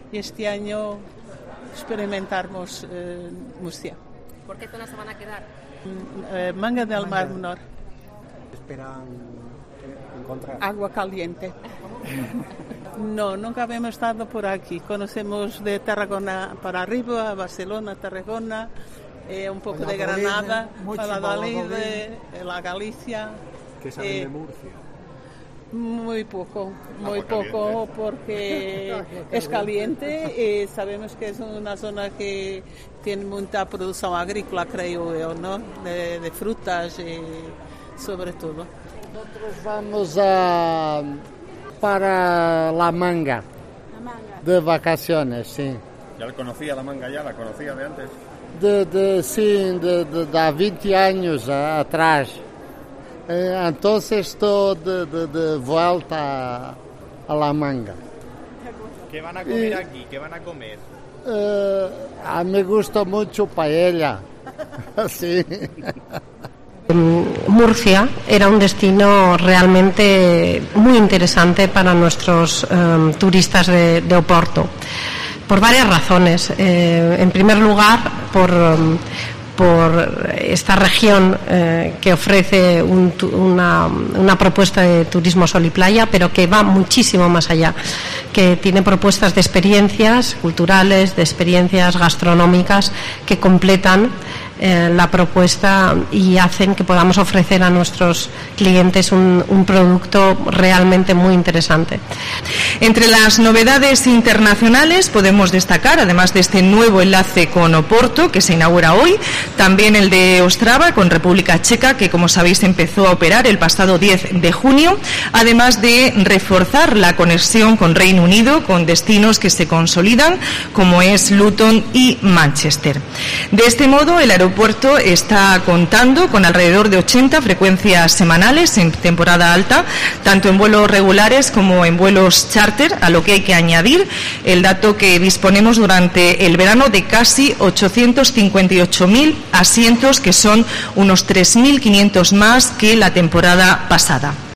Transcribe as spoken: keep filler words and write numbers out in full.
y este año experimentaremos eh, Murcia. ¿Por qué zona se van a quedar? Eh, Manga del Manga. Mar Menor. Esperan encontrar Agua caliente. No, nunca habíamos estado por aquí. Conocemos de Tarragona para arriba, Barcelona, Tarragona, eh, un poco de Granada, Valladolid, eh, la Galicia. ¿Qué saben eh, de Murcia? Muy poco, muy Agua poco, porque es caliente y sabemos que es una zona que tiene mucha producción agrícola, creo yo, ¿no? De, de frutas y sobre todo. Nosotros vamos a para La Manga, La Manga. de vacaciones, sí. ¿Ya la conocía la manga ya? ¿La conocía de antes? De, de, sí, de, de, de há veinte años a, atrás. Eh, entonces estou de, de, de volta a, a La Manga. ¿Qué van a comer Y- aquí? ¿Qué van a comer? Eh, a mí me gusta mucho paella. Sí. Murcia era un destino realmente muy interesante para nuestros eh, turistas de, de Oporto, por varias razones. Eh, en primer lugar, por, um, por esta región eh, que ofrece un tu- una, una propuesta de turismo sol y playa, pero que va muchísimo más allá, que tiene propuestas de experiencias culturales, de experiencias gastronómicas que completan eh, la propuesta y hacen que podamos ofrecer a nuestros clientes un, un producto realmente muy interesante. Entre las novedades internacionales podemos destacar, además de este nuevo enlace con Oporto, que se inaugura hoy, también el de Ostrava con República Checa, que como sabéis empezó a operar el pasado diez de junio, además de reforzar la conexión con Reino Unido, con destinos que se consolidan, como es Luton y Manchester. De este modo, el aeropuerto está contando con alrededor de ochenta frecuencias semanales en temporada alta, tanto en vuelos regulares como en vuelos charter, a lo que hay que añadir el dato que disponemos durante el verano de casi ochocientos cincuenta y ocho mil asientos, que son unos tres mil quinientos más que la temporada pasada.